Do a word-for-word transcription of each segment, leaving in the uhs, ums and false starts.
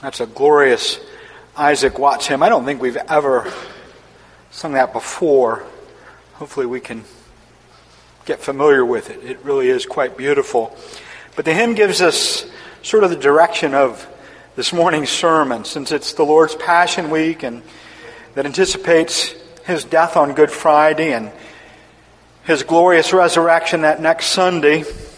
That's a glorious Isaac Watts hymn. I don't think we've ever sung that before. Hopefully we can get familiar with it. It really is quite beautiful. But the hymn gives us sort of the direction of this morning's sermon, since it's the Lord's Passion Week and that anticipates His death on Good Friday and His glorious resurrection that next Sunday.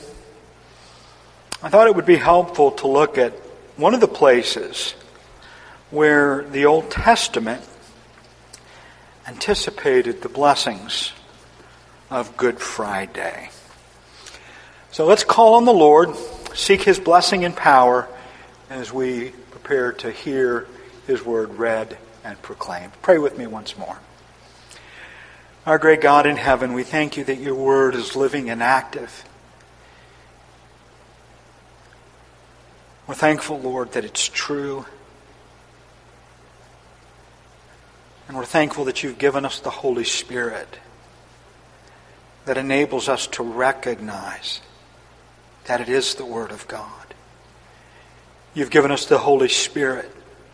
I thought it would be helpful to look at one of the places where the Old Testament anticipated the blessings of Good Friday. So let's call on the Lord, seek His blessing and power as we prepare to hear His word read and proclaimed. Pray with me once more. Our great God in heaven, we thank You that Your word is living and active. We're thankful, Lord, that it's true. And we're thankful that You've given us the Holy Spirit that enables us to recognize that it is the Word of God. You've given us the Holy Spirit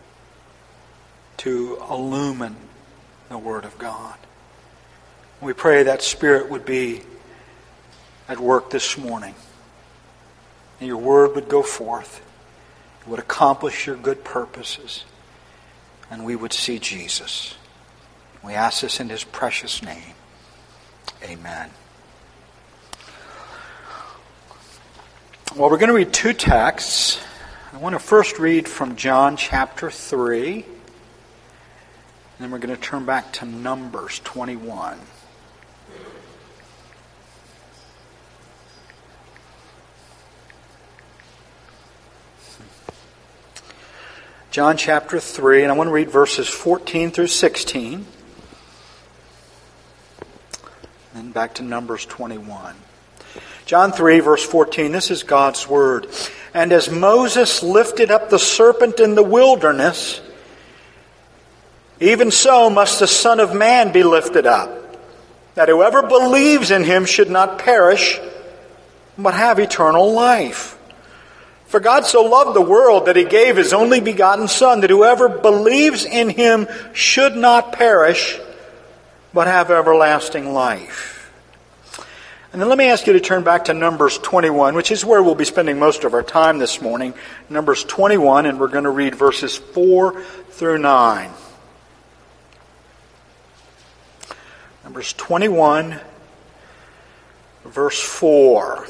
to illumine the Word of God. We pray that Spirit would be at work this morning. And Your Word would go forth. It would accomplish Your good purposes. And we would see Jesus. We ask this in His precious name. Amen. Well, we're going to read two texts. I want to first read from John chapter three. And then we're going to turn back to Numbers twenty-one. John chapter three, and I want to read verses fourteen through sixteen. And then back to Numbers twenty-one. John three, verse fourteen, this is God's word. And as Moses lifted up the serpent in the wilderness, even so must the Son of Man be lifted up, that whoever believes in Him should not perish, but have eternal life. For God so loved the world that He gave His only begotten Son, that whoever believes in Him should not perish, but have everlasting life. And then let me ask you to turn back to Numbers twenty-one, which is where we'll be spending most of our time this morning. Numbers twenty-one, and we're going to read verses four through nine. Numbers twenty-one, verse four.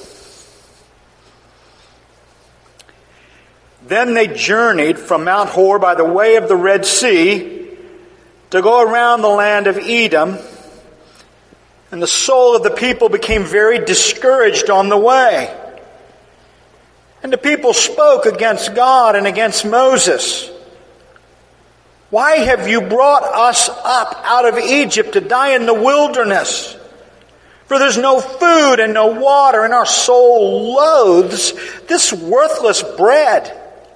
Then they journeyed from Mount Hor by the way of the Red Sea to go around the land of Edom. And the soul of the people became very discouraged on the way. And the people spoke against God and against Moses. Why have you brought us up out of Egypt to die in the wilderness? For there's no food and no water, and our soul loathes this worthless bread.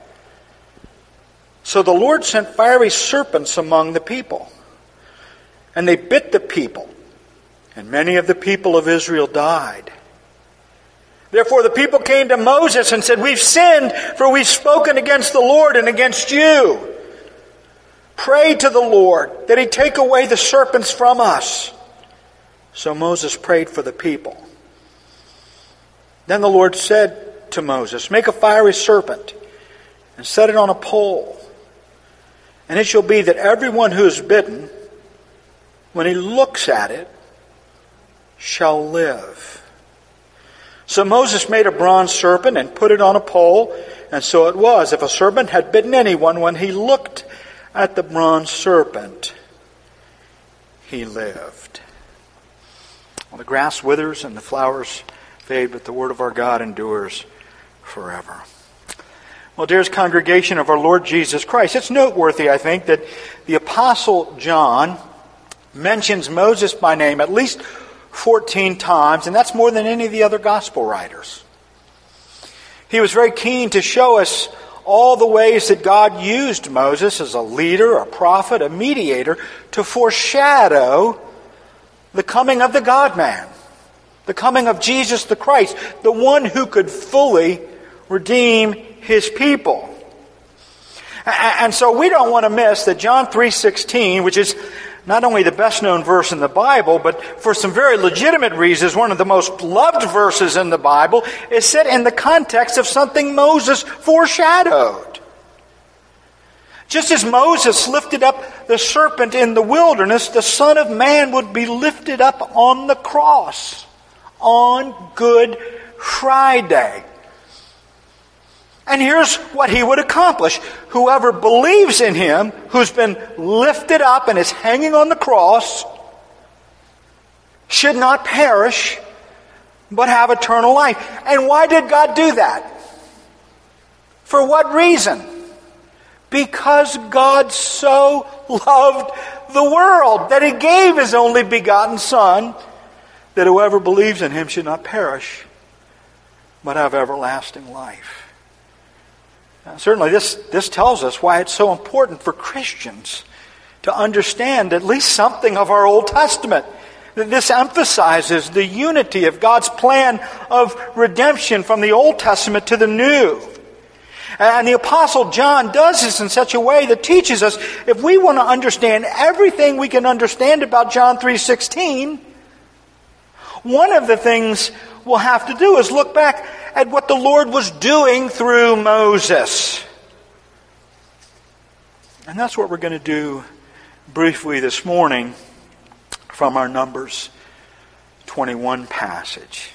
So the Lord sent fiery serpents among the people, and they bit the people, and many of the people of Israel died. Therefore the people came to Moses and said, "We've sinned, for we've spoken against the Lord and against you. Pray to the Lord that He take away the serpents from us." So Moses prayed for the people. Then the Lord said to Moses, "Make a fiery serpent and set it on a pole. And it shall be that everyone who is bitten, when he looks at it, shall live." So Moses made a bronze serpent and put it on a pole. And so it was, if a serpent had bitten anyone, when he looked at the bronze serpent, he lived. Well, the grass withers and the flowers fade, but the word of our God endures forever. Well, dearest congregation of our Lord Jesus Christ, it's noteworthy, I think, that the Apostle John mentions Moses by name at least fourteen times, and that's more than any of the other gospel writers. He was very keen to show us all the ways that God used Moses as a leader, a prophet, a mediator, to foreshadow the coming of the God-man, the coming of Jesus the Christ, the one who could fully redeem His people. And so we don't want to miss that John three sixteen, which is not only the best known verse in the Bible, but for some very legitimate reasons, one of the most loved verses in the Bible, is set in the context of something Moses foreshadowed. Just as Moses lifted up the serpent in the wilderness, the Son of Man would be lifted up on the cross on Good Friday. And here's what he would accomplish. Whoever believes in him, who's been lifted up and is hanging on the cross, should not perish, but have eternal life. And why did God do that? For what reason? Because God so loved the world that he gave his only begotten Son, that whoever believes in him should not perish, but have everlasting life. Now, certainly this, this tells us why it's so important for Christians to understand at least something of our Old Testament. This emphasizes the unity of God's plan of redemption from the Old Testament to the New. And the Apostle John does this in such a way that teaches us, if we want to understand everything we can understand about John three sixteen, one of the things we'll have to do is look back at what the Lord was doing through Moses. And that's what we're going to do briefly this morning from our Numbers twenty-one passage.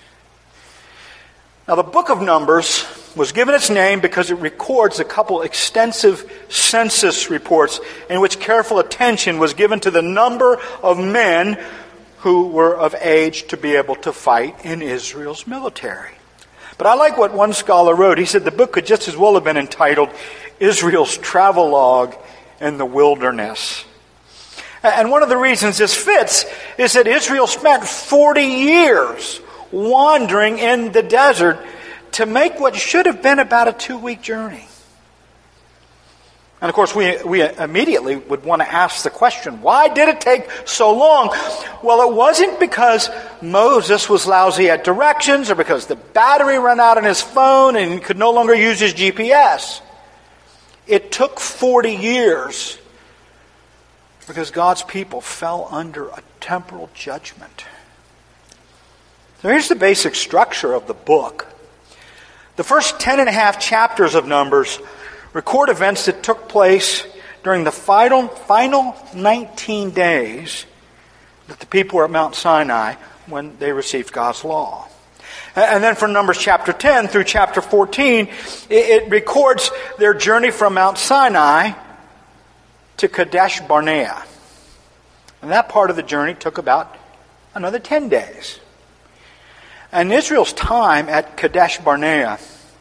Now, the book of Numbers was given its name because it records a couple extensive census reports in which careful attention was given to the number of men who were of age to be able to fight in Israel's military. But I like what one scholar wrote. He said the book could just as well have been entitled Israel's Travelogue in the Wilderness. And one of the reasons this fits is that Israel spent forty years wandering in the desert to make what should have been about a two-week journey. And of course, we, we immediately would want to ask the question, why did it take so long? Well, it wasn't because Moses was lousy at directions or because the battery ran out on his phone and he could no longer use his G P S. It took forty years because God's people fell under a temporal judgment. So here's the basic structure of the book. The first ten and a half chapters of Numbers record events that took place during the final, final nineteen days that the people were at Mount Sinai when they received God's law. And then from Numbers chapter ten through chapter fourteen, it records their journey from Mount Sinai to Kadesh Barnea. And that part of the journey took about another ten days. And Israel's time at Kadesh Barnea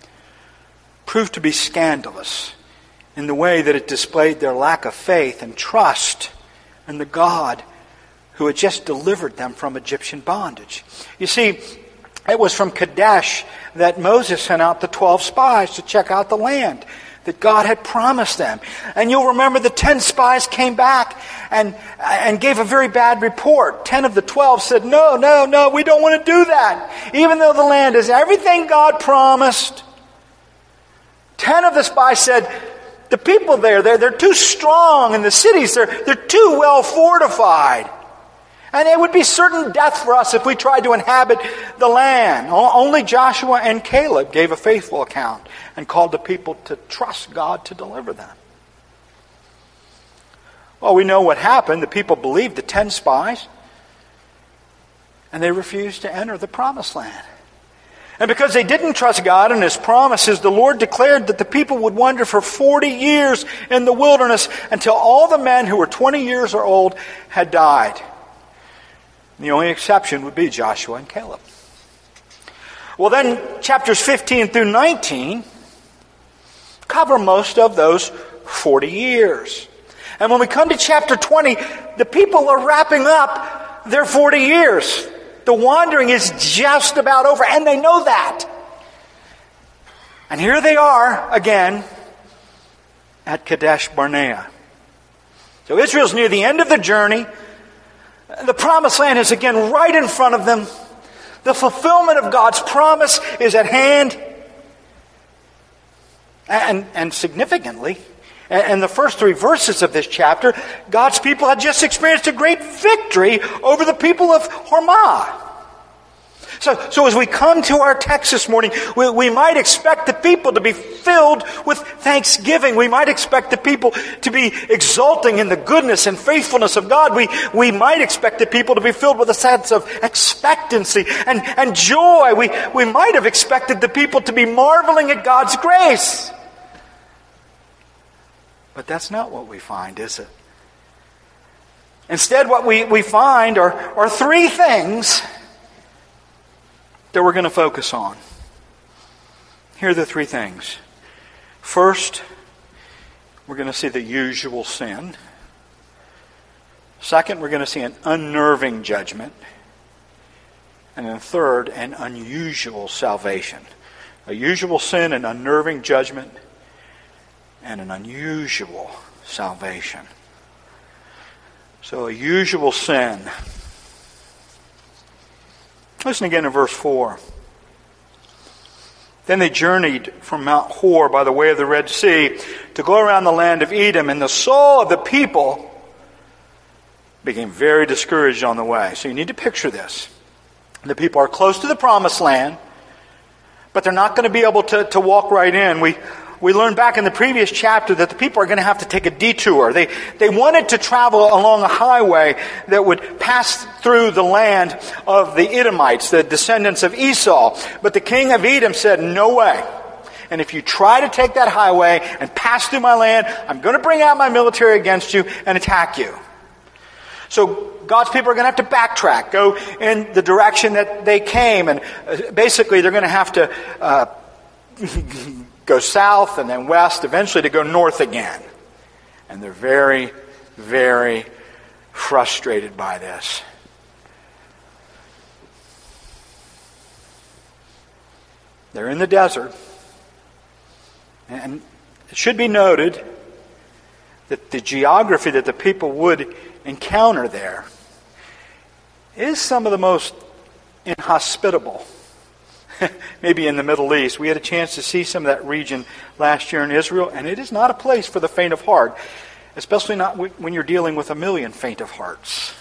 proved to be scandalous in the way that it displayed their lack of faith and trust in the God who had just delivered them from Egyptian bondage. You see, it was from Kadesh that Moses sent out the twelve spies to check out the land that God had promised them. And you'll remember the ten spies came back and, and gave a very bad report. Ten of the twelve said, no, no, no, we don't want to do that. Even though the land is everything God promised. Ten of the spies said, the people there, they're, they're too strong, and the cities, they're, they're too well fortified. And it would be certain death for us if we tried to inhabit the land. Only Joshua and Caleb gave a faithful account and called the people to trust God to deliver them. Well, we know what happened. The people believed the ten spies, and they refused to enter the promised land. And because they didn't trust God and His promises, the Lord declared that the people would wander for forty years in the wilderness until all the men who were twenty years or old had died. And the only exception would be Joshua and Caleb. Well, then chapters fifteen through nineteen cover most of those forty years. And when we come to chapter twenty, the people are wrapping up their forty years. The wandering is just about over, and they know that. And here they are again at Kadesh Barnea. So Israel's near the end of the journey. The promised land is again right in front of them. The fulfillment of God's promise is at hand. And, and significantly, And the first three verses of this chapter, God's people had just experienced a great victory over the people of Hormah. So, so as we come to our text this morning, we, we might expect the people to be filled with thanksgiving. We might expect the people to be exulting in the goodness and faithfulness of God. We, we might expect the people to be filled with a sense of expectancy and, and joy. We, we might have expected the people to be marveling at God's grace. But that's not what we find, is it? Instead, what we, we find are, are three things that we're going to focus on. Here are the three things. First, we're going to see the usual sin. Second, we're going to see an unnerving judgment. And then third, an unusual salvation. A usual sin, an unnerving judgment, and an unusual salvation. So a usual sin. Listen again to verse four. Then they journeyed from Mount Hor by the way of the Red Sea to go around the land of Edom, and the soul of the people became very discouraged on the way. So you need to picture this. The people are close to the promised land, but they're not going to be able to, to walk right in. We We learned back in the previous chapter that the people are going to have to take a detour. They, they wanted to travel along a highway that would pass through the land of the Edomites, the descendants of Esau. But the king of Edom said, no way. And if you try to take that highway and pass through my land, I'm going to bring out my military against you and attack you. So God's people are going to have to backtrack, go in the direction that they came. And basically they're going to have to Uh, go south and then west, eventually to go north again. And they're very, very frustrated by this. They're in the desert. And it should be noted that the geography that the people would encounter there is some of the most inhospitable. Maybe in the Middle East. We had a chance to see some of that region last year in Israel, and it is not a place for the faint of heart, especially not when you're dealing with a million faint of hearts.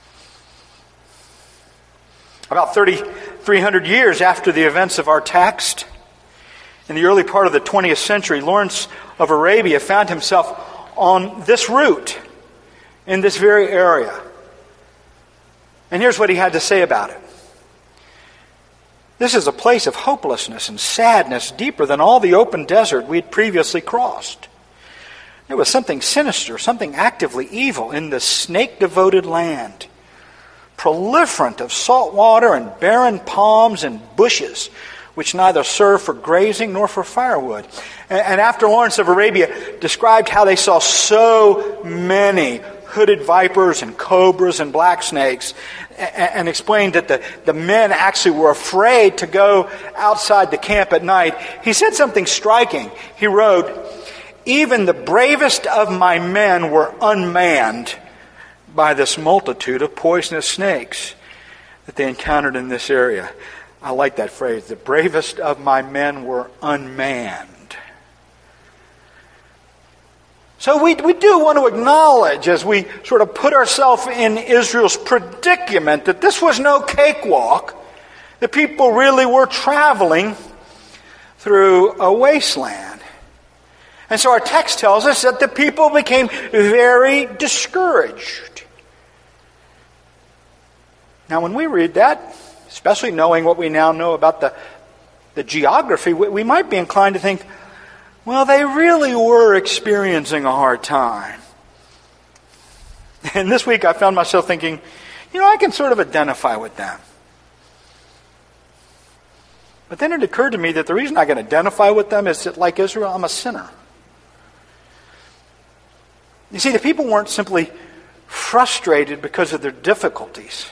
About thirty-three hundred years after the events of our text, in the early part of the twentieth century, Lawrence of Arabia found himself on this route, in this very area. And here's what he had to say about it. This is a place of hopelessness and sadness deeper than all the open desert we had previously crossed. There was something sinister, something actively evil in this snake-devoted land, proliferant of salt water and barren palms and bushes, which neither serve for grazing nor for firewood. And after Lawrence of Arabia described how they saw so many hooded vipers and cobras and black snakes, and explained that the, the men actually were afraid to go outside the camp at night, he said something striking. He wrote, "Even the bravest of my men were unmanned by this multitude of poisonous snakes that they encountered in this area." I like that phrase. The bravest of my men were unmanned. So we, we do want to acknowledge, as we sort of put ourselves in Israel's predicament, that this was no cakewalk. The people really were traveling through a wasteland. And so our text tells us that the people became very discouraged. Now when we read that, especially knowing what we now know about the, the geography, we, we might be inclined to think, well, they really were experiencing a hard time. And this week I found myself thinking, you know, I can sort of identify with them. But then it occurred to me that the reason I can identify with them is that, like Israel, I'm a sinner. You see, the people weren't simply frustrated because of their difficulties.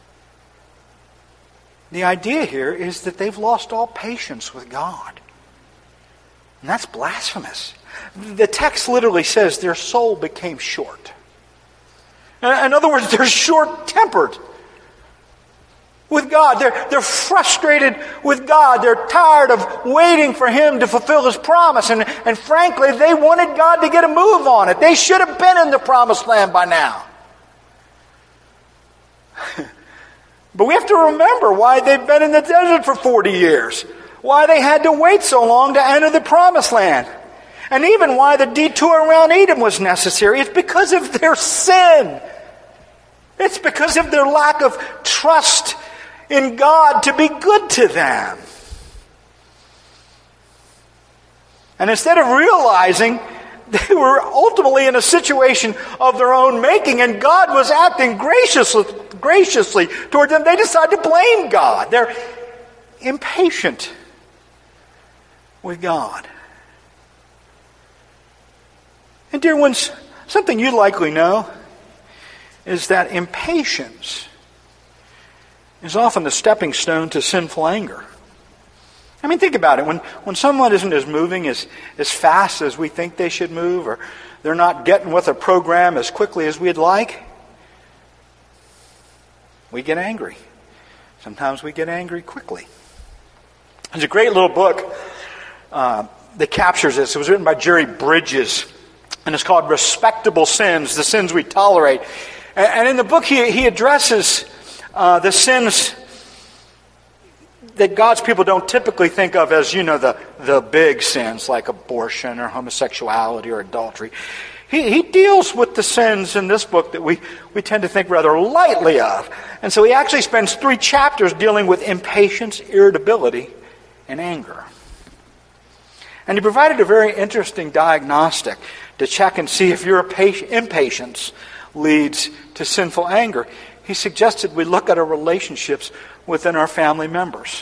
The idea here is that they've lost all patience with God. And that's blasphemous. The text literally says their soul became short. In other words, they're short-tempered. with God. They're, they're frustrated with God. They're tired of waiting for Him to fulfill His promise. And, and frankly, they wanted God to get a move on it. They should have been in the promised land by now. But we have to remember why they've been in the desert for forty years. Why they had to wait so long to enter the promised land. And even why the detour around Edom was necessary. It's because of their sin. It's because of their lack of trust in God to be good to them. And instead of realizing they were ultimately in a situation of their own making and God was acting graciously, graciously toward them, they decided to blame God. They're impatient with God. And dear ones, something you likely know is that impatience is often the stepping stone to sinful anger. I mean, think about it. When when someone isn't as moving as, as fast as we think they should move, or they're not getting with a program as quickly as we'd like, we get angry. Sometimes we get angry quickly. There's a great little book uh, that captures this. It was written by Jerry Bridges, and it's called Respectable Sins, the Sins We Tolerate. And, and in the book, he, he addresses uh, the sins that God's people don't typically think of as, you know, the, the big sins like abortion or homosexuality or adultery. He, he deals with the sins in this book that we, we tend to think rather lightly of. And so he actually spends three chapters dealing with impatience, irritability, and anger. And he provided a very interesting diagnostic to check and see if your impatience leads to sinful anger. He suggested we look at our relationships within our family members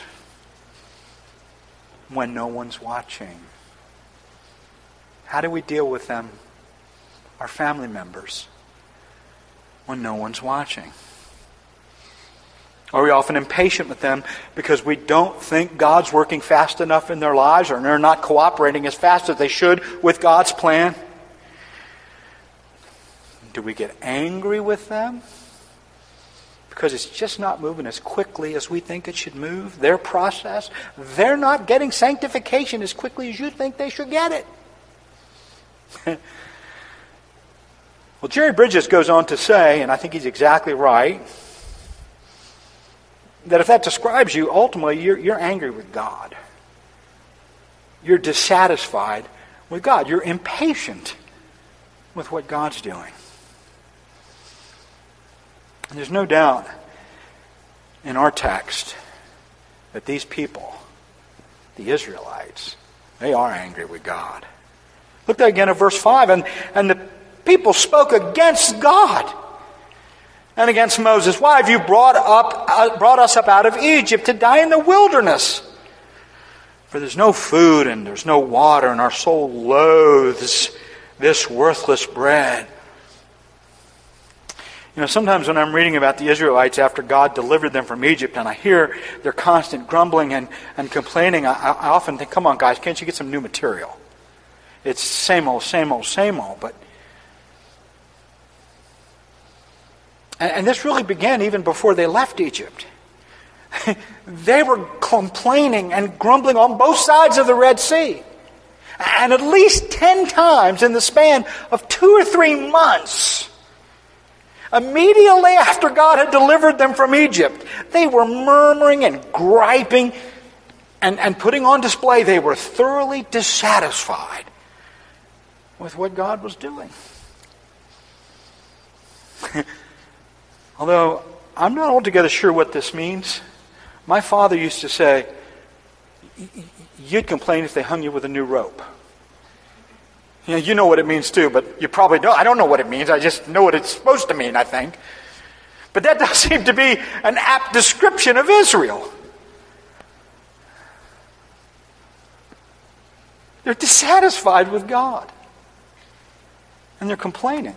when no one's watching. How do we deal with them, our family members, when no one's watching? Are we often impatient with them because we don't think God's working fast enough in their lives, or they're not cooperating as fast as they should with God's plan? Do we get angry with them because it's just not moving as quickly as we think it should move? Their process, they're not getting sanctification as quickly as you think they should get it. Well, Jerry Bridges goes on to say, and I think he's exactly right, that if that describes you, ultimately you're, you're angry with God. You're dissatisfied with God. You're impatient with what God's doing. And there's no doubt in our text that these people, the Israelites, they are angry with God. Look there again at verse five. And, and the people spoke against God and against Moses. Why have you brought up uh, brought us up out of Egypt to die in the wilderness? For there's no food and there's no water, and our soul loathes this worthless bread. You know, sometimes when I'm reading about the Israelites after God delivered them from Egypt, and I hear their constant grumbling and, and complaining, I, I often think, come on guys, can't you get some new material? It's same old, same old, same old. But and, and this really began even before they left Egypt. They were complaining and grumbling on both sides of the Red Sea. And at least ten times in the span of two or three months, immediately after God had delivered them from Egypt, they were murmuring and griping and, and putting on display they were thoroughly dissatisfied with what God was doing. Although I'm not altogether sure what this means. My father used to say, you'd complain if they hung you with a new rope. You know, you know what it means too, but you probably don't. I don't know what it means. I just know what it's supposed to mean, I think. But that does seem to be an apt description of Israel. They're dissatisfied with God. And they're complaining.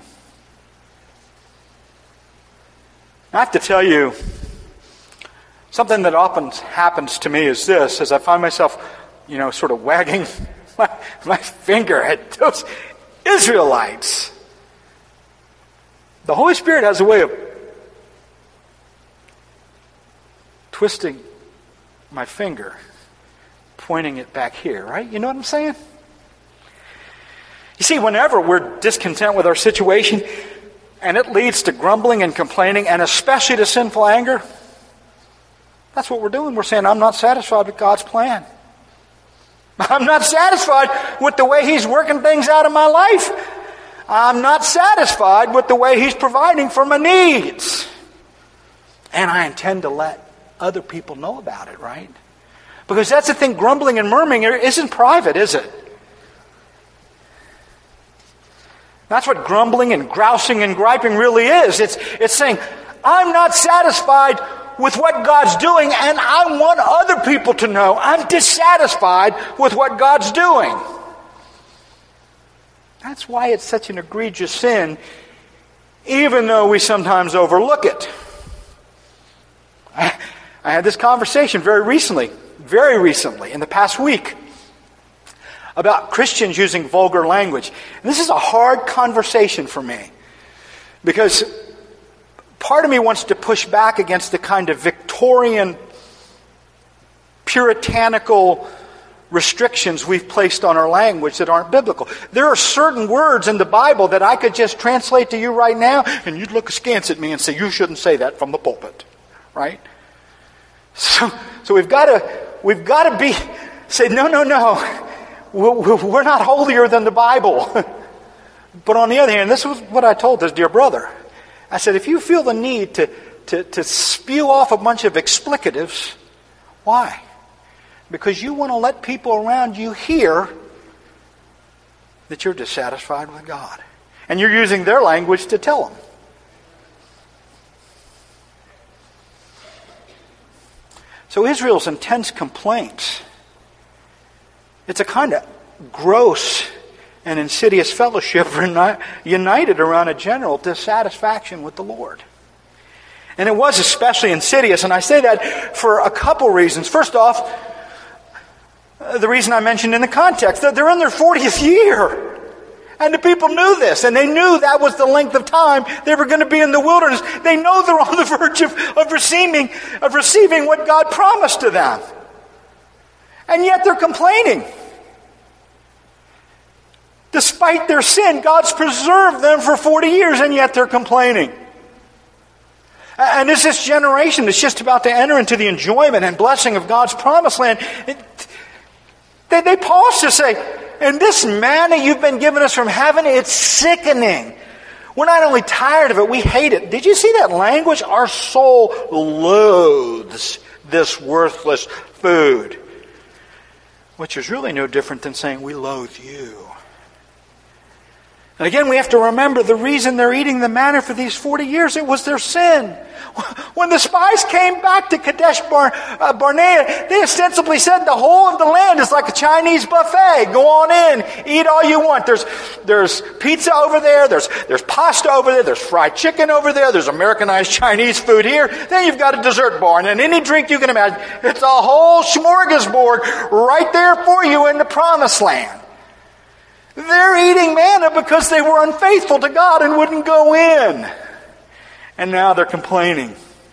I have to tell you, something that often happens to me is this, as I find myself, you know, sort of wagging my, my finger at those Israelites. The Holy Spirit has a way of twisting my finger, pointing it back here, right? You know what I'm saying? You see, whenever we're discontent with our situation, and it leads to grumbling and complaining, and especially to sinful anger, that's what we're doing. We're saying, I'm not satisfied with God's plan. I'm not satisfied with the way He's working things out in my life. I'm not satisfied with the way He's providing for my needs. And I intend to let other people know about it, right? Because that's the thing, grumbling and murmuring isn't private, is it? That's what grumbling and grousing and griping really is. It's, it's saying, I'm not satisfied with what God's doing, and I want other people to know I'm dissatisfied with what God's doing. That's why it's such an egregious sin, even though we sometimes overlook it. I, I had this conversation very recently, very recently, in the past week, about Christians using vulgar language. And this is a hard conversation for me, because part of me wants to push back against the kind of Victorian, puritanical restrictions we've placed on our language that aren't biblical. There are certain words in the Bible that I could just translate to you right now, and you'd look askance at me and say, you shouldn't say that from the pulpit, right? So, so we've got to, we've got to be, say, no, no, no. We're not holier than the Bible. But on the other hand, this was what I told this dear brother. I said, if you feel the need to, to, to spew off a bunch of explicatives, why? Because you want to let people around you hear that you're dissatisfied with God. And you're using their language to tell them. So Israel's intense complaints, it's a kind of gross and insidious fellowship united around a general dissatisfaction with the Lord. And it was especially insidious, and I say that for a couple reasons. First off, the reason I mentioned in the context, that they're in their fortieth year. And the people knew this, and they knew that was the length of time they were going to be in the wilderness. They know they're on the verge of, of receiving, of receiving what God promised to them. And yet they're complaining. Despite their sin, God's preserved them for forty years, and yet they're complaining. And it's this generation that's just about to enter into the enjoyment and blessing of God's promised land. It, they, they pause to say, and this manna you've been given us from heaven, it's sickening. We're not only tired of it, we hate it. Did you see that language? Our soul loathes this worthless food. Which is really no different than saying we loathe you. And again, we have to remember the reason they're eating the manna for these forty years, it was their sin. When the spies came back to Kadesh Bar, uh, Barnea, they ostensibly said the whole of the land is like a Chinese buffet. Go on in, eat all you want. There's there's pizza over there, there's there's pasta over there, there's fried chicken over there, there's Americanized Chinese food here. Then you've got a dessert bar, and then any drink you can imagine. It's a whole smorgasbord right there for you in the promised land. They're eating manna because they were unfaithful to God and wouldn't go in. And now they're complaining.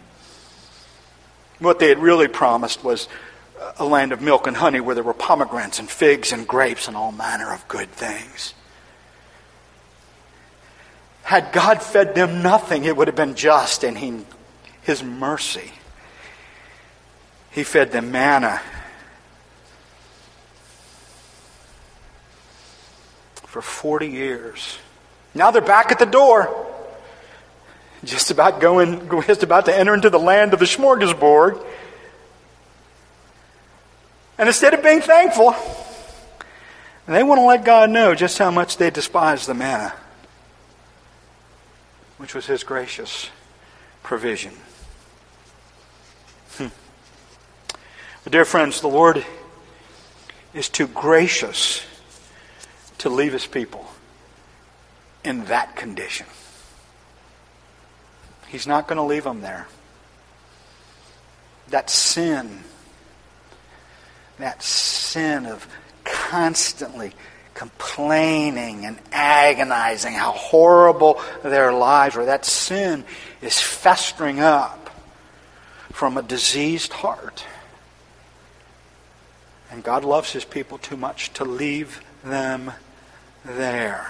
What they had really promised was a land of milk and honey where there were pomegranates and figs and grapes and all manner of good things. Had God fed them nothing, it would have been just in he, His mercy. He fed them manna. For forty years. Now they're back at the door. Just about going, just about to enter into the land of the smorgasbord. And instead of being thankful, they want to let God know just how much they despise the manna, which was His gracious provision. Hmm. But dear friends, the Lord is too gracious to leave His people in that condition. He's not going to leave them there. That sin, that sin of constantly complaining and agonizing how horrible their lives were, that sin is festering up from a diseased heart. And God loves His people too much to leave them there.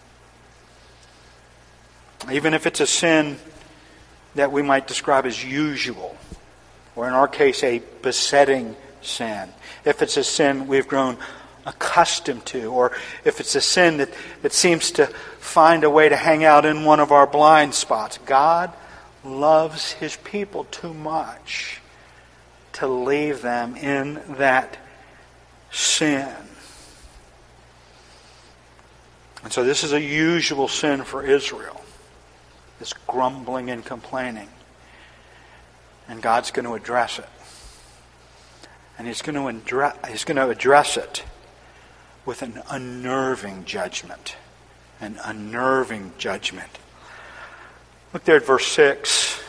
Even if it's a sin that we might describe as usual, or in our case, a besetting sin. If it's a sin we've grown accustomed to, or if it's a sin that, that seems to find a way to hang out in one of our blind spots. God loves His people too much to leave them in that sin. And so this is a usual sin for Israel. This grumbling and complaining. And God's going to address it. And He's going to address, He's going to address it with an unnerving judgment. An unnerving judgment. Look there at verse six.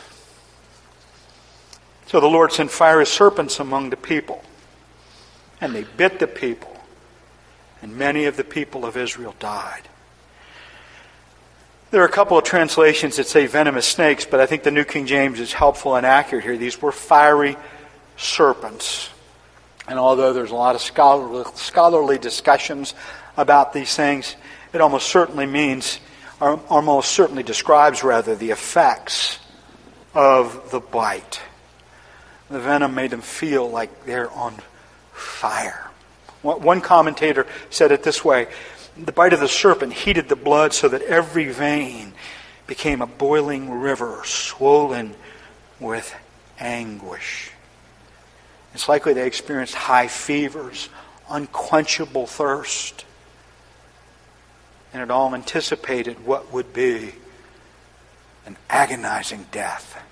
So the Lord sent fiery serpents among the people, and they bit the people, and many of the people of Israel died. There are a couple of translations that say venomous snakes, but I think the New King James is helpful and accurate here. These were fiery serpents. And although there's a lot of scholarly, scholarly discussions about these things, it almost certainly means, or almost certainly describes rather, the effects of the bite. The venom made them feel like they're on fire. One commentator said it this way: the bite of the serpent heated the blood so that every vein became a boiling river, swollen with anguish. It's likely they experienced high fevers, unquenchable thirst, and it all anticipated what would be an agonizing death.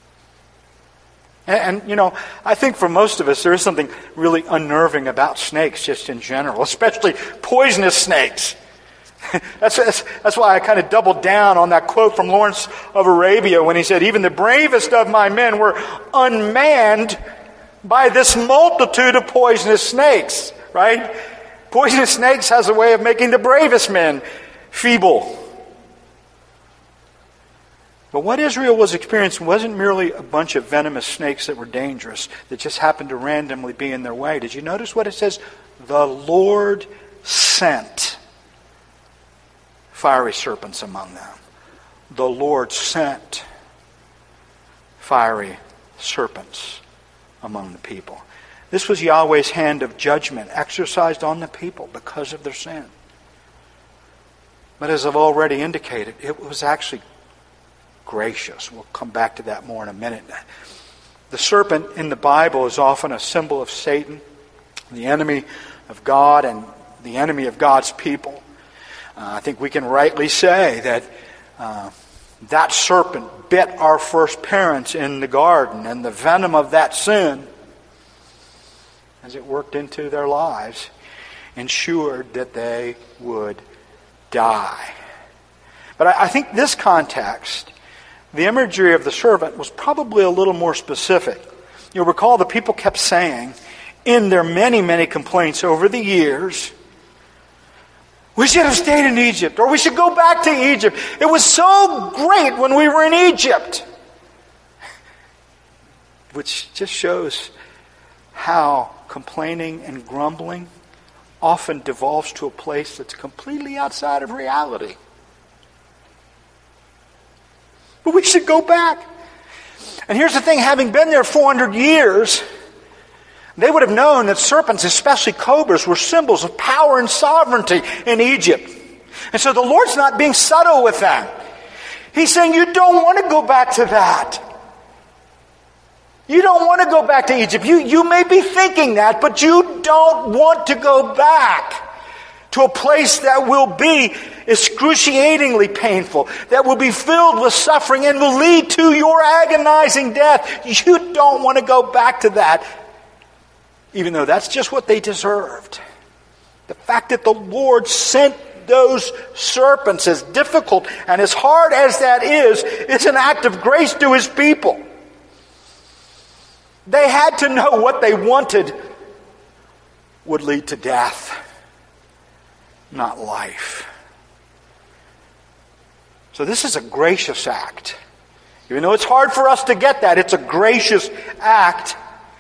And, and, you know, I think for most of us there is something really unnerving about snakes just in general, especially poisonous snakes. that's, that's, that's why I kind of doubled down on that quote from Lawrence of Arabia when he said, "Even the bravest of my men were unmanned by this multitude of poisonous snakes," right? Poisonous snakes has a way of making the bravest men feeble. But what Israel was experiencing wasn't merely a bunch of venomous snakes that were dangerous, that just happened to randomly be in their way. Did you notice what it says? The Lord sent fiery serpents among them. The Lord sent fiery serpents among the people. This was Yahweh's hand of judgment exercised on the people because of their sin. But as I've already indicated, it was actually gracious. We'll come back to that more in a minute. The serpent in the Bible is often a symbol of Satan, the enemy of God and the enemy of God's people. Uh, I think we can rightly say that uh, that serpent bit our first parents in the garden, and the venom of that sin, as it worked into their lives, ensured that they would die. But I, I think this context, the imagery of the serpent, was probably a little more specific. You'll recall the people kept saying, in their many, many complaints over the years, "We should have stayed in Egypt," or "We should go back to Egypt. It was so great when we were in Egypt." Which just shows how complaining and grumbling often devolves to a place that's completely outside of reality. But we should go back. And here's the thing, having been there four hundred years, they would have known that serpents, especially cobras, were symbols of power and sovereignty in Egypt. And so the Lord's not being subtle with them. He's saying, you don't want to go back to that. You don't want to go back to Egypt. You, you may be thinking that, but you don't want to go back to a place that will be excruciatingly painful, that will be filled with suffering and will lead to your agonizing death. You don't want to go back to that, even though that's just what they deserved. The fact that the Lord sent those serpents, as difficult and as hard as that is, is an act of grace to His people. They had to know what they wanted would lead to death, not life. So this is a gracious act. Even though it's hard for us to get that, it's a gracious act.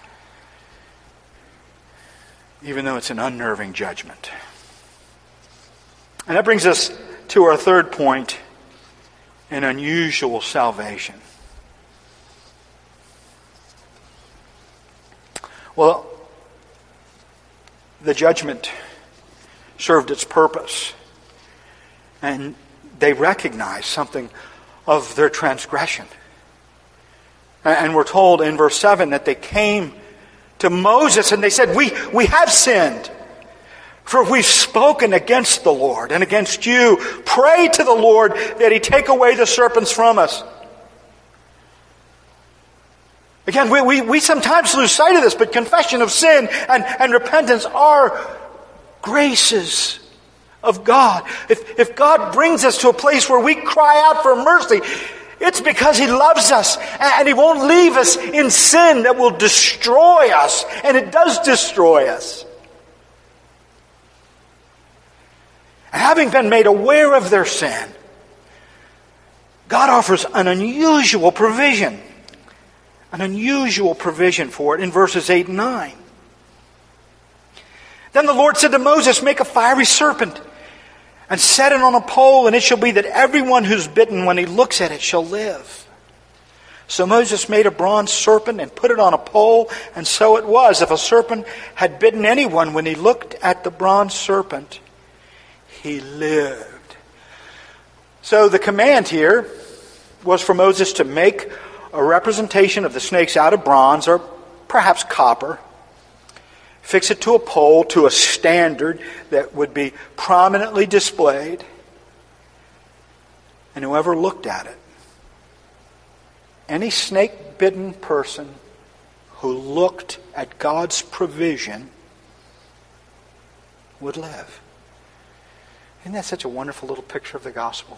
Even though it's an unnerving judgment. And that brings us to our third point, an unusual salvation. Well, the judgment served its purpose. And they recognized something of their transgression. And we're told in verse seven that they came to Moses and they said, we, we have sinned. For we've spoken against the Lord and against you. Pray to the Lord that He take away the serpents from us. Again, we, we, we sometimes lose sight of this, but confession of sin and, and repentance are graces of God. If, if God brings us to a place where we cry out for mercy, it's because He loves us and He won't leave us in sin that will destroy us. And it does destroy us. And having been made aware of their sin, God offers an unusual provision. An unusual provision for it in verses eight and nine. Then the Lord said to Moses, make a fiery serpent and set it on a pole, and it shall be that everyone who's bitten when he looks at it shall live. So Moses made a bronze serpent and put it on a pole, and so it was. If a serpent had bitten anyone when he looked at the bronze serpent, he lived. So the command here was for Moses to make a representation of the snakes out of bronze or perhaps copper, fix it to a pole, to a standard that would be prominently displayed, and whoever looked at it, any snake-bitten person who looked at God's provision would live. Isn't that such a wonderful little picture of the gospel?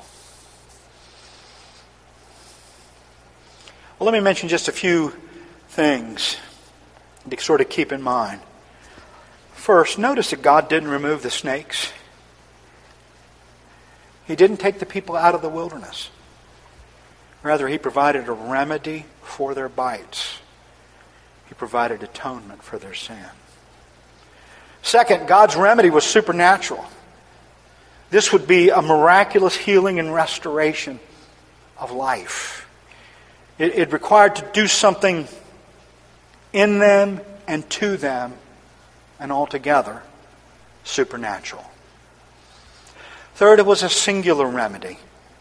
Well, let me mention just a few things to sort of keep in mind. First, notice that God didn't remove the snakes. He didn't take the people out of the wilderness. Rather, He provided a remedy for their bites. He provided atonement for their sin. Second, God's remedy was supernatural. This would be a miraculous healing and restoration of life. It, it required to do something in them and to them and altogether supernatural. Third, it was a singular remedy.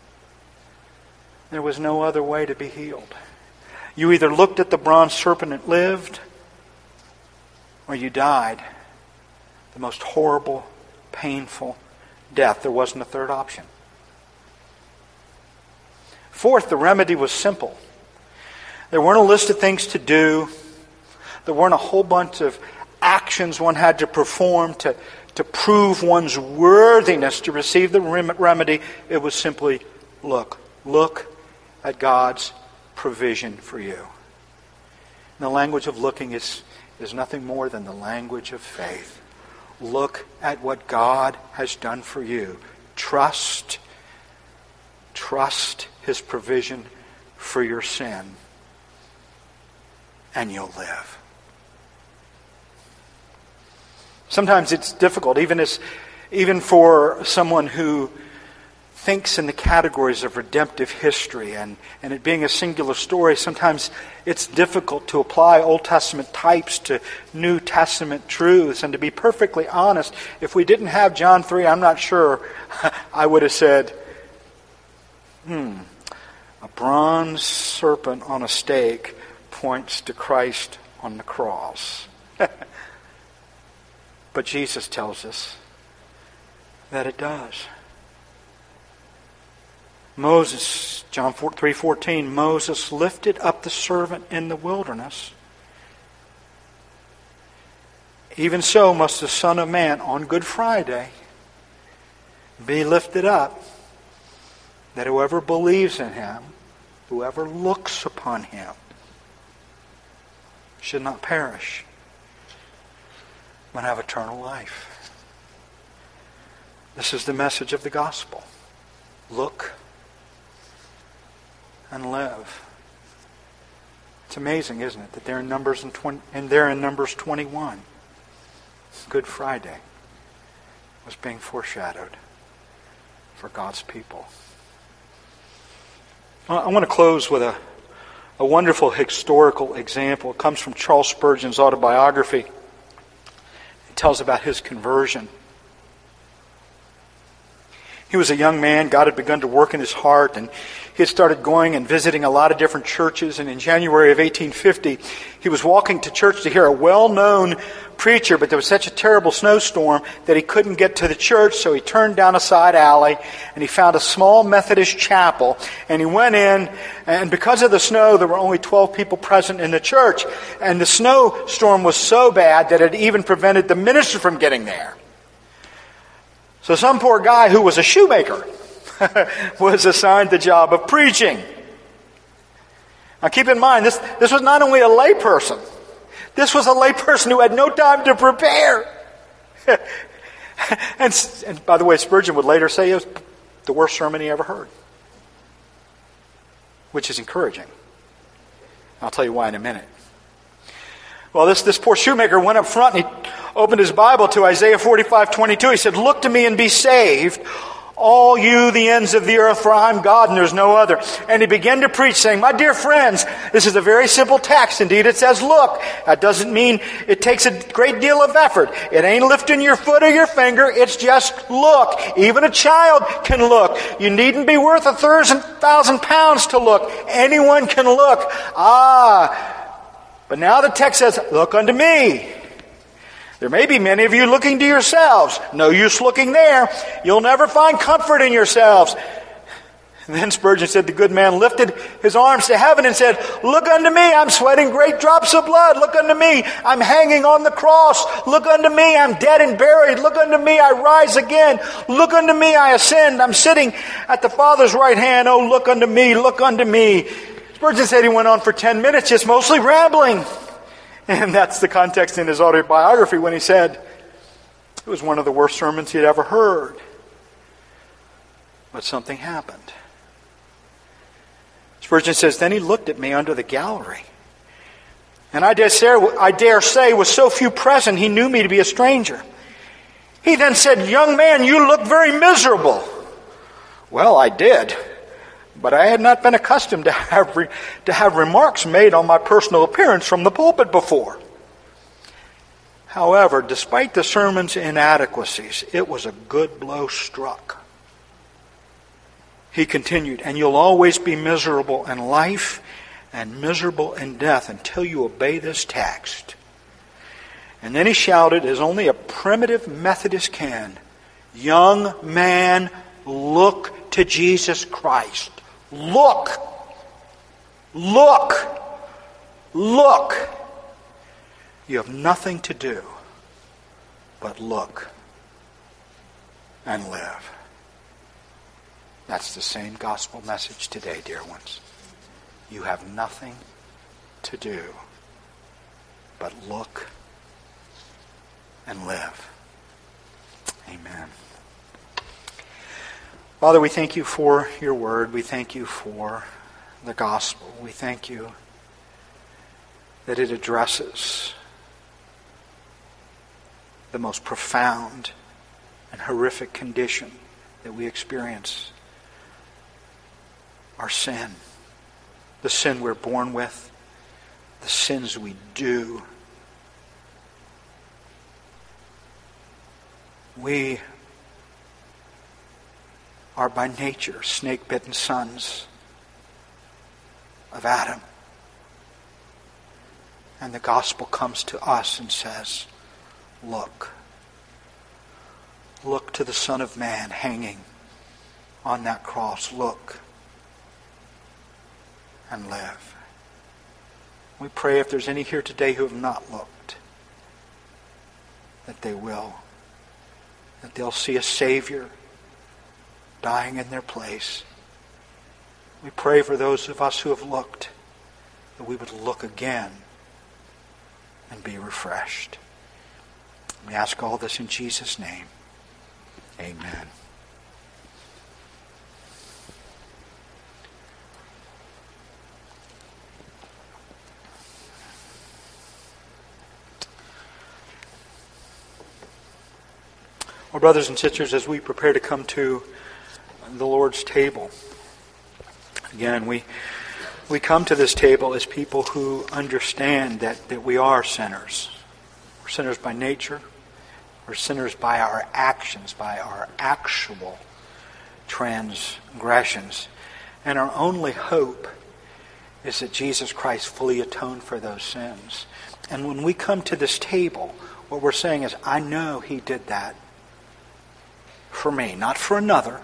There was no other way to be healed. You either looked at the bronze serpent and lived, or you died the most horrible, painful death. There wasn't a third option. Fourth, the remedy was simple. There weren't a list of things to do. There weren't a whole bunch of actions one had to perform to, to prove one's worthiness to receive the remedy. It was simply, look. Look at God's provision for you. And the language of looking is, is nothing more than the language of faith. Look at what God has done for you. Trust, trust His provision for your sin, and you'll live. Sometimes it's difficult, even as, even for someone who thinks in the categories of redemptive history and, and it being a singular story. Sometimes it's difficult to apply Old Testament types to New Testament truths. And to be perfectly honest, if we didn't have John three, I'm not sure I would have said, hmm, a bronze serpent on a stake points to Christ on the cross. But Jesus tells us that it does. Moses, John three fourteen, Moses lifted up the serpent in the wilderness. Even so must the Son of Man on Good Friday be lifted up, that whoever believes in Him, whoever looks upon Him, should not perish, but have eternal life. This is the message of the gospel. Look and live. It's amazing, isn't it, that they're in Numbers and, twenty, and they're in Numbers twenty-one. Good Friday was being foreshadowed for God's people. I want to close with a, a wonderful historical example. It comes from Charles Spurgeon's autobiography. It tells about his conversion. He was a young man. God had begun to work in his heart, and he had started going and visiting a lot of different churches. And in January of eighteen fifty, he was walking to church to hear a well-known preacher, but there was such a terrible snowstorm that he couldn't get to the church, so he turned down a side alley, and he found a small Methodist chapel, and he went in, and because of the snow, there were only twelve people present in the church, and the snowstorm was so bad that it even prevented the minister from getting there. So some poor guy who was a shoemaker was assigned the job of preaching. Now keep in mind, this, this was not only a lay person. This was a lay person who had no time to prepare. and, and by the way, Spurgeon would later say it was the worst sermon he ever heard. Which is encouraging. I'll tell you why in a minute. Well, this, this poor shoemaker went up front and he opened his Bible to Isaiah forty-five twenty-two. He said, "Look to me and be saved, all you the ends of the earth, for I'm God and there's no other." And he began to preach, saying, "My dear friends, this is a very simple text. Indeed, it says, look. That doesn't mean it takes a great deal of effort. It ain't lifting your foot or your finger. It's just look. Even a child can look. You needn't be worth a thousand, thousand pounds to look. Anyone can look. Ah, but now the text says, look unto me. There may be many of you looking to yourselves. No use looking there. You'll never find comfort in yourselves." And then Spurgeon said, the good man lifted his arms to heaven and said, "Look unto me. I'm sweating great drops of blood. Look unto me. I'm hanging on the cross. Look unto me. I'm dead and buried. Look unto me. I rise again. Look unto me. I ascend. I'm sitting at the Father's right hand. Oh, look unto me. Look unto me." Spurgeon said he went on for ten minutes, just mostly rambling. And that's the context in his autobiography when he said it was one of the worst sermons he had ever heard. But something happened. Spurgeon says, "Then he looked at me under the gallery. And I dare say, I dare say with so few present, he knew me to be a stranger. He then said, 'Young man, you look very miserable.' Well, I did. But I had not been accustomed to have, re- to have remarks made on my personal appearance from the pulpit before. However, despite the sermon's inadequacies, it was a good blow struck." He continued, "And you'll always be miserable in life and miserable in death until you obey this text." And then he shouted, as only a primitive Methodist can, "Young man, look to Jesus Christ. Look, look, look. You have nothing to do but look and live." That's the same gospel message today, dear ones. You have nothing to do but look and live. Amen. Father, we thank you for your word. We thank you for the gospel. We thank you that it addresses the most profound and horrific condition that we experience. Our sin. The sin we're born with. The sins we do. We are by nature snake-bitten sons of Adam. And the gospel comes to us and says, look. Look to the Son of Man hanging on that cross. Look and live. We pray if there's any here today who have not looked, that they will. That they'll see a Savior dying in their place. We pray for those of us who have looked, that we would look again and be refreshed. We ask all this in Jesus' name. Amen. Well, brothers and sisters, as we prepare to come to the Lord's table, again, we we come to this table as people who understand that, that we are sinners. We're sinners by nature. We're sinners by our actions, by our actual transgressions. And our only hope is that Jesus Christ fully atoned for those sins. And when we come to this table, what we're saying is, I know He did that for me, not for another,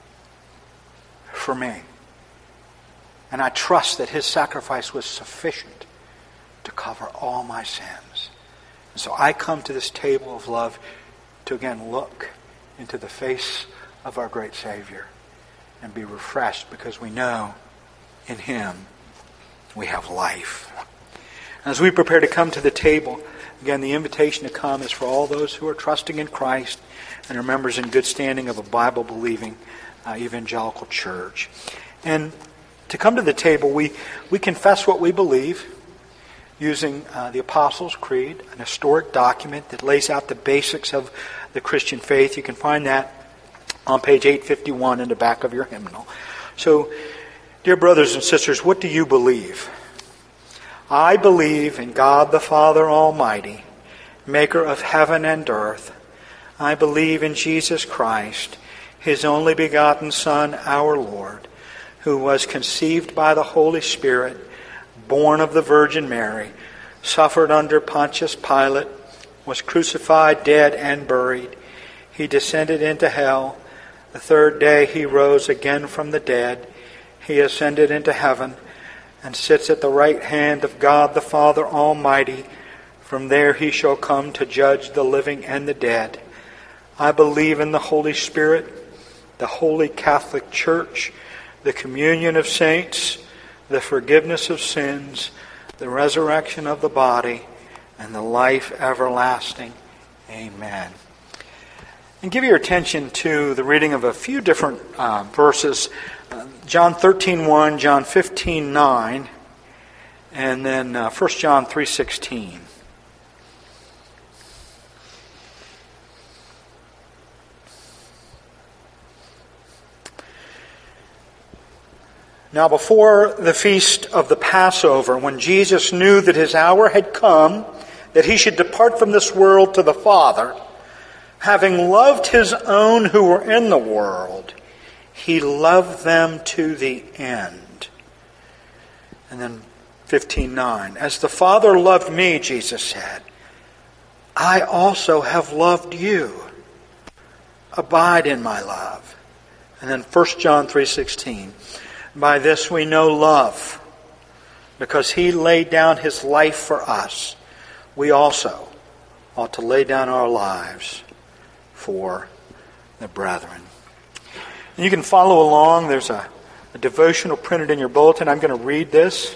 for me. And I trust that His sacrifice was sufficient to cover all my sins. And so I come to this table of love to again look into the face of our great Savior and be refreshed, because we know in Him we have life. As we prepare to come to the table, again, the invitation to come is for all those who are trusting in Christ and are members in good standing of a Bible-believing uh, evangelical church. And to come to the table, we, we confess what we believe using uh, the Apostles' Creed, an historic document that lays out the basics of the Christian faith. You can find that on page eight fifty-one in the back of your hymnal. So, dear brothers and sisters, what do you believe? I believe in God the Father Almighty, maker of heaven and earth. I believe in Jesus Christ, His only begotten Son, our Lord, who was conceived by the Holy Spirit, born of the Virgin Mary, suffered under Pontius Pilate, was crucified, dead, and buried. He descended into hell. The third day He rose again from the dead. He ascended into heaven and sits at the right hand of God the Father Almighty. From there He shall come to judge the living and the dead. I believe in the Holy Spirit, the Holy Catholic Church, the communion of saints, the forgiveness of sins, the resurrection of the body, and the life everlasting. Amen. And give your attention to the reading of a few different uh, verses. Uh, John thirteen one, John fifteen nine, and then uh, First John three sixteen. Now before the feast of the Passover, when Jesus knew that His hour had come, that He should depart from this world to the Father, having loved His own who were in the world, He loved them to the end. And then fifteen nine, as the Father loved me, Jesus said, I also have loved you. Abide in my love. And then First John three sixteen, by this we know love, because He laid down His life for us. We also ought to lay down our lives for the brethren. And you can follow along. There's a, a devotional printed in your bulletin. I'm going to read this.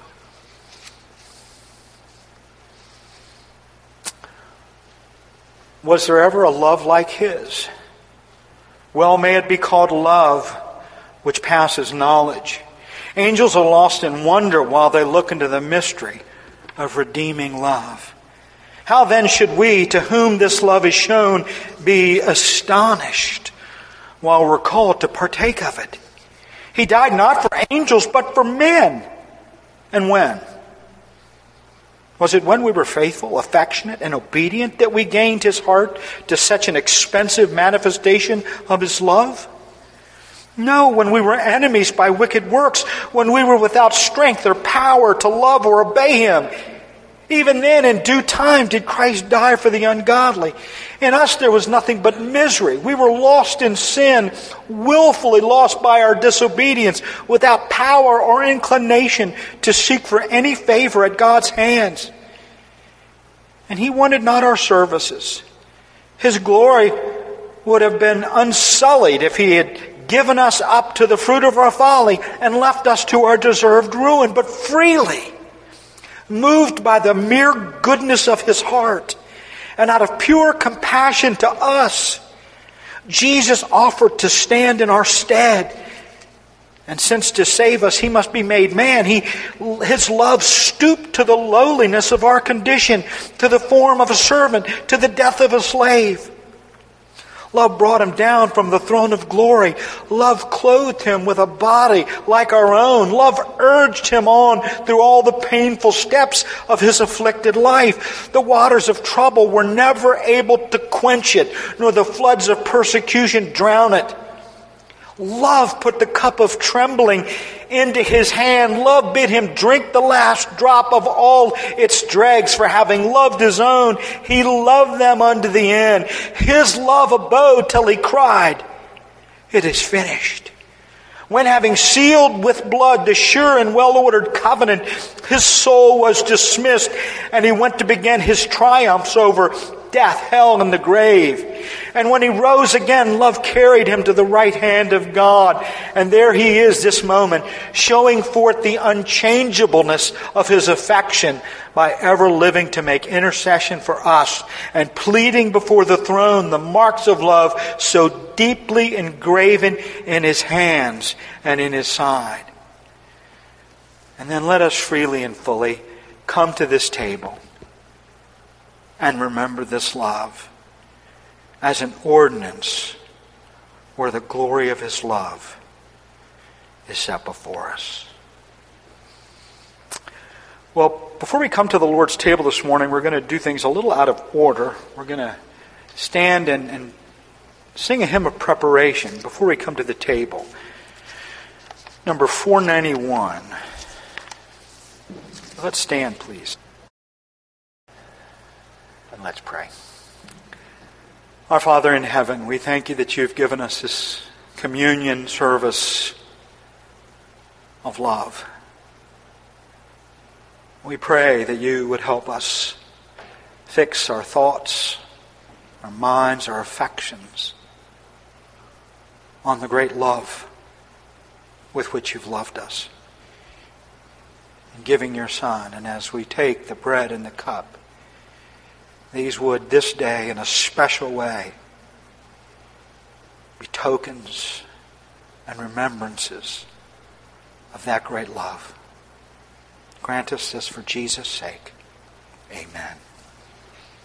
Was there ever a love like His? Well, may it be called love which passes knowledge. Angels are lost in wonder while they look into the mystery of redeeming love. How then should we, to whom this love is shown, be astonished while we're called to partake of it? He died not for angels, but for men. And when? Was it when we were faithful, affectionate, and obedient that we gained His heart to such an expensive manifestation of His love? No, when we were enemies by wicked works, when we were without strength or power to love or obey Him. Even then, in due time, did Christ die for the ungodly. In us there was nothing but misery. We were lost in sin, willfully lost by our disobedience, without power or inclination to seek for any favor at God's hands. And He wanted not our services. His glory would have been unsullied if He had given us up to the fruit of our folly and left us to our deserved ruin, but freely, moved by the mere goodness of His heart, and out of pure compassion to us, Jesus offered to stand in our stead. And since to save us He must be made man, he, His love stooped to the lowliness of our condition, to the form of a servant, to the death of a slave. Love brought him down from the throne of glory. Love clothed him with a body like our own. Love urged him on through all the painful steps of his afflicted life. The waters of trouble were never able to quench it, nor the floods of persecution drown it. Love put the cup of trembling into his hand. Love bid him drink the last drop of all its dregs. For having loved his own, he loved them unto the end. His love abode till he cried, "It is finished." When having sealed with blood the sure and well-ordered covenant, his soul was dismissed, and he went to begin his triumphs over death, hell, and the grave. And when he rose again, love carried him to the right hand of God. And there he is this moment, showing forth the unchangeableness of his affection by ever living to make intercession for us and pleading before the throne the marks of love so deeply engraven in his hands and in his side. And then let us freely and fully come to this table and remember this love as an ordinance where the glory of his love is set before us. Well, before we come to the Lord's table this morning, we're going to do things a little out of order. We're going to stand and, and sing a hymn of preparation before we come to the table. Number four ninety-one. Let's stand, please. And let's pray. Our Father in heaven, we thank you that you've given us this communion service of love. We pray that you would help us fix our thoughts, our minds, our affections on the great love with which you've loved us in giving your Son. And as we take the bread and the cup, these would this day in a special way be tokens and remembrances of that great love. Grant us this for Jesus' sake. Amen.